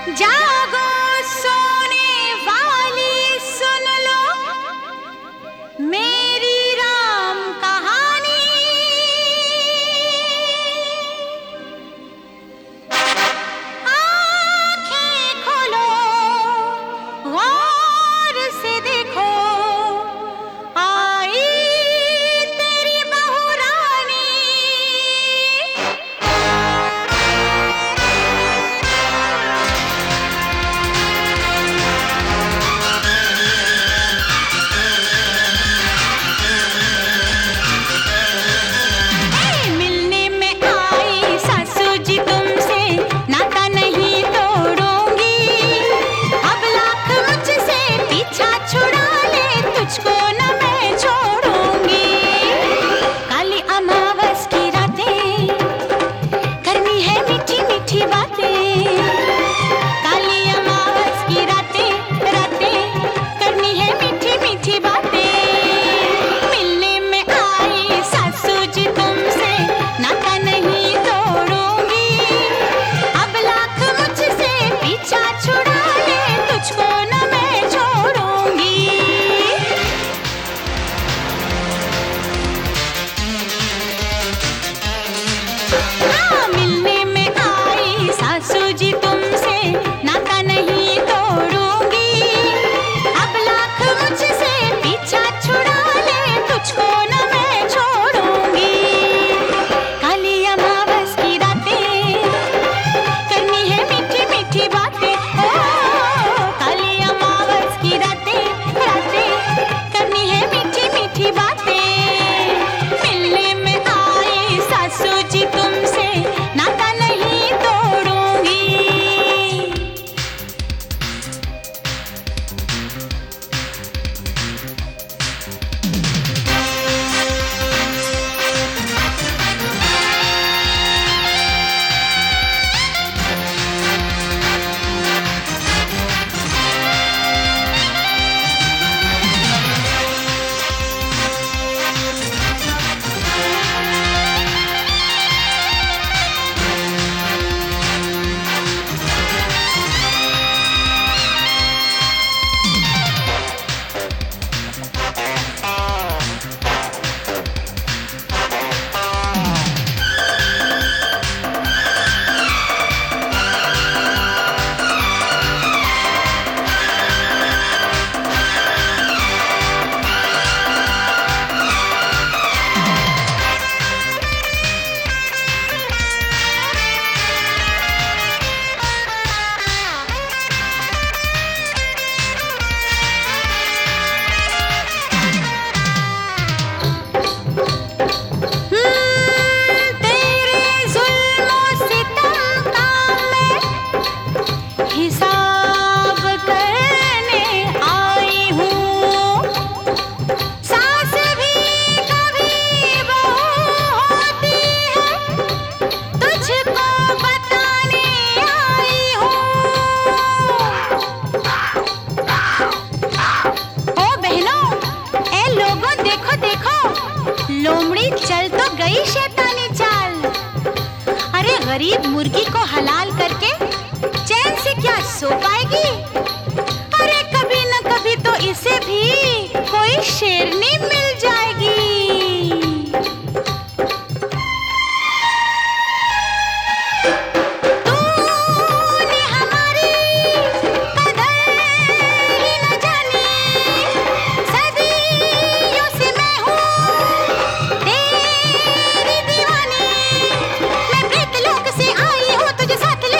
जागो सोने वाली सुन लो मेरी राम कहानी। आंखें खोलो गौर से देखो आई तेरी बहू रानी। मिलने में आई सासू जी तुमसे नाता नहीं तोड़ूंगी। अब लाख मुझसे पीछा छुड़ा ले तुझको न मैं छोड़ूंगी। काली अमावस की रातें करनी है मीठी मीठी बातें। काली अमावस की रातें करनी है मीठी मीठी बातें। मिलने में आई सासू जी तुमसे नाता नहीं तोड़ूंगी। अब लाख मुझसे पीछा छुड़ा ले तुझको न मैं छोड़ूंगी। हाँ, मिलने में आई सासू जी तुमसे नाता नहीं तोड़ूंगी। अब लाख मुझसे पीछा छुड़ा ले तुझको न मैं छोड़ूंगी। काली अमावस की रातें करनी है मीठी मीठी बातें। ओ काली अमावस की रातें करनी है मीठी मीठी बातें। मिलने में आई सासू जी तुमसे नाता नहीं तोड़ूंगी। तेरे जुल्मों सितम का मैं हिसाब करने आई हूँ। सास भी कभी बहू होती है तुझको बताने आई हूँ। ओ बहनों, ए लोगों, देखो देखो लोमड़ी चल तो गई शैतानी चाल। अरे गरीब मुर्गी को हलाल करके चैन से क्या सो पाएगी। अरे कभी न कभी तो इसे भी कोई शेरनी मिल जाएगी। तूने हमारी कदर ही न जानी। सदियों से मैं हूँ तेरी दीवानी। मैं प्रेतलोक से आई हूँ तुझे साथ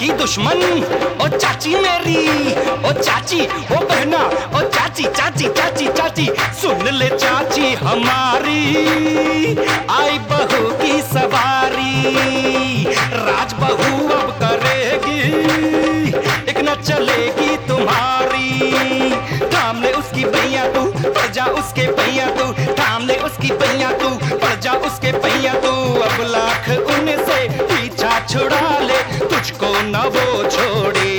की दुश्मन ओ चाची मेरी, ओ चाची, ओ बहना, ओ चाची चाची चाची चाची, सुन ले चाची हमारी, आई बहू की सवारी, राज बहू अब करेगी, एक न चलेगी तुम्हारी। थाम ले उसकी पहिया तू, पड़ जा उसके पहिया तू, थाम ले उसकी पहिया तू, पड़ जा उसके पहिया तू, अब लाख उनसे पीछा छुड़ा ले, तुझको न वो छोड़े।